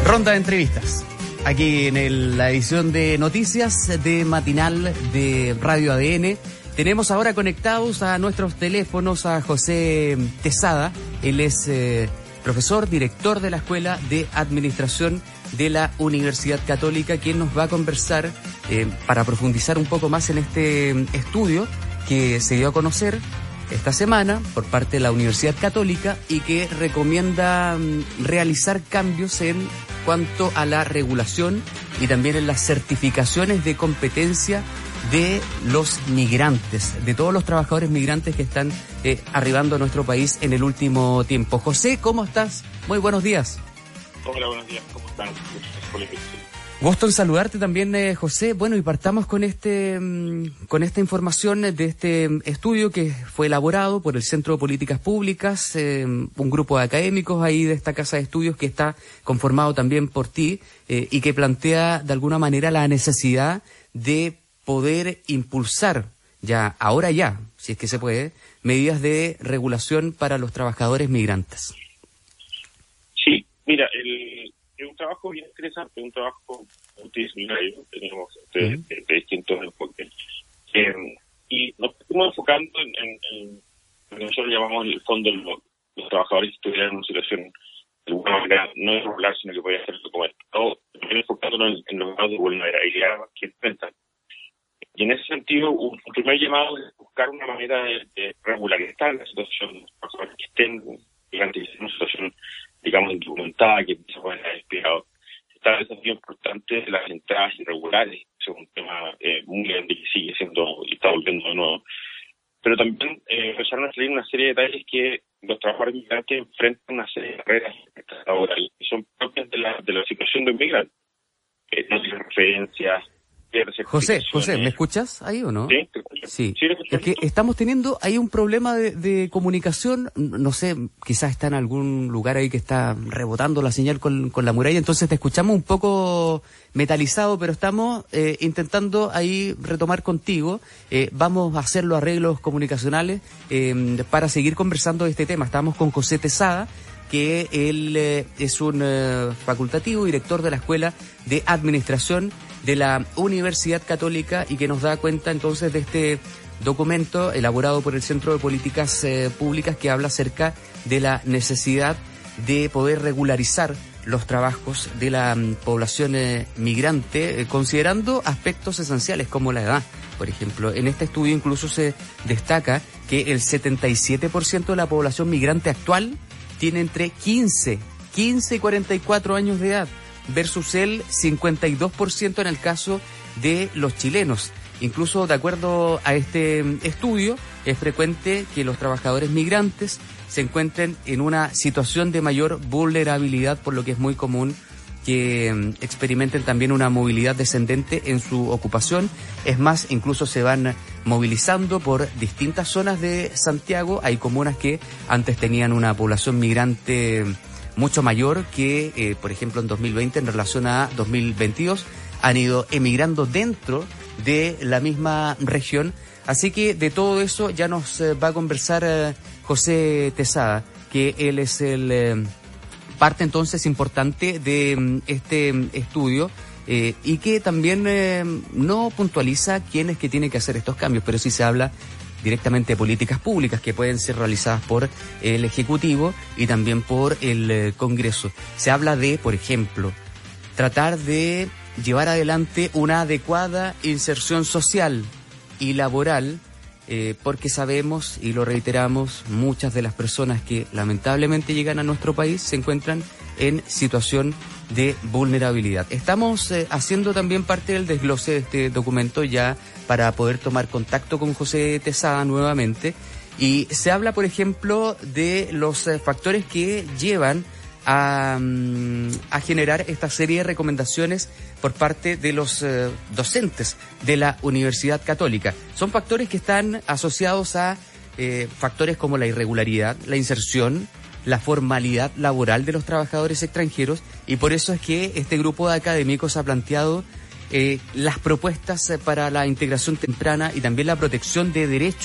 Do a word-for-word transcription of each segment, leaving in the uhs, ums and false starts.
Ronda de entrevistas. Aquí en el, la edición de noticias de matinal de Radio A D N. Tenemos ahora conectados a nuestros teléfonos a José Tesada. Él es eh, profesor, director de la Escuela de Administración de la Universidad Católica, quien nos va a conversar eh, para profundizar un poco más en este estudio que se dio a conocer esta semana por parte de la Universidad Católica y que recomienda um, realizar cambios en cuanto a la regulación y también en las certificaciones de competencia de los migrantes, de todos los trabajadores migrantes que están eh, arribando a nuestro país en el último tiempo. José, ¿cómo estás? Muy buenos días. Hola, buenos días, ¿cómo están? Gusto en saludarte también, eh, José. Bueno, y partamos con este mm, con esta información de este estudio que fue elaborado por el Centro de Políticas Públicas, eh, un grupo de académicos ahí de esta casa de estudios que está conformado también por ti eh, y que plantea de alguna manera la necesidad de poder impulsar ya, ahora ya, si es que se puede, medidas de regulación para los trabajadores migrantes. Sí, mira, el... es un trabajo bien interesante, un trabajo multidisciplinario, tenemos de, uh-huh. de, de distintos enfoques. Eh, y nos estamos enfocando en, en, en lo que nosotros llamamos en el fondo los, los trabajadores que estuvieran en una situación de alguna manera no irregular, sino que podía ser documentado, también enfocándonos en, en los grados de vulnerabilidad que enfrentan. Y en ese sentido, un, un primer llamado es buscar una manera de, de regularizar la situación de los trabajadores que estén durante una situación, digamos, indocumentada, que se pueden haber explicado. Está el desafío importante de las entradas irregulares, es un tema eh, muy grande que sigue siendo y está volviendo de nuevo. Pero también eh, empezaron a salir una serie de detalles que los trabajadores migrantes enfrentan una serie de barreras laborales que son propias de la, de la situación de un migrante. Eh, no tienen referencias. José, José, ¿me escuchas ahí o no? Sí, te escucho. Sí, sí es que estamos teniendo ahí un problema de, de comunicación, no sé, quizás está en algún lugar ahí que está rebotando la señal con, con la muralla, entonces te escuchamos un poco metalizado, pero estamos eh, intentando ahí retomar contigo, eh, vamos a hacer los arreglos comunicacionales eh, para seguir conversando de este tema. Estamos con José Tesada, que él eh, es un eh, facultativo, director de la Escuela de Administración de la Universidad Católica y que nos da cuenta entonces de este documento elaborado por el Centro de Políticas eh, Públicas que habla acerca de la necesidad de poder regularizar los trabajos de la um, población eh, migrante, eh, considerando aspectos esenciales como la edad. Por ejemplo, en este estudio incluso se destaca que el setenta y siete por ciento de la población migrante actual tiene entre quince y cuarenta y cuatro años de edad, versus el cincuenta y dos por ciento en el caso de los chilenos. Incluso de acuerdo a este estudio, es frecuente que los trabajadores migrantes se encuentren en una situación de mayor vulnerabilidad, por lo que es muy común que experimenten también una movilidad descendente en su ocupación. Es más, incluso se van movilizando por distintas zonas de Santiago. Hay comunas que antes tenían una población migrante mucho mayor que, eh, por ejemplo, en dos mil veinte en relación a dos mil veintidós, han ido emigrando dentro de la misma región. Así que de todo eso ya nos eh, va a conversar eh, José Tesada, que él es el eh, parte entonces importante de um, este um, estudio eh, y que también eh, no puntualiza quién es que tiene que hacer estos cambios, pero sí se habla directamente de políticas públicas que pueden ser realizadas por el Ejecutivo y también por el eh, Congreso. Se habla de, por ejemplo, tratar de llevar adelante una adecuada inserción social y laboral, eh, porque sabemos, y lo reiteramos, muchas de las personas que lamentablemente llegan a nuestro país se encuentran en situación de vulnerabilidad. Estamos eh, haciendo también parte del desglose de este documento ya para poder tomar contacto con José Tesada nuevamente, y se habla, por ejemplo, de los eh, factores que llevan a, um, a generar esta serie de recomendaciones por parte de los eh, docentes de la Universidad Católica. Son factores que están asociados a eh, factores como la irregularidad, la inserción, la formalidad laboral de los trabajadores extranjeros, y por eso es que este grupo de académicos ha planteado eh, las propuestas para la integración temprana y también la protección de derechos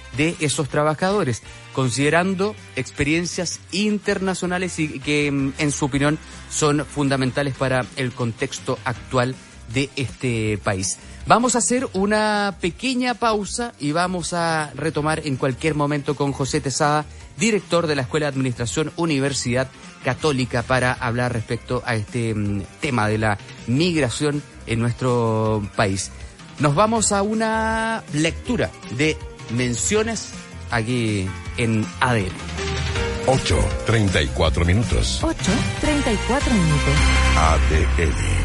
de esos trabajadores, considerando experiencias internacionales y que, en su opinión, son fundamentales para el contexto actual de este país. Vamos a hacer una pequeña pausa y vamos a retomar en cualquier momento con José Tesada, director de la Escuela de Administración Universidad Católica, para hablar respecto a este um, tema de la migración en nuestro país. Nos vamos a una lectura de menciones aquí en A D N. ocho, treinta y cuatro minutos. ocho, treinta y cuatro minutos. A D N.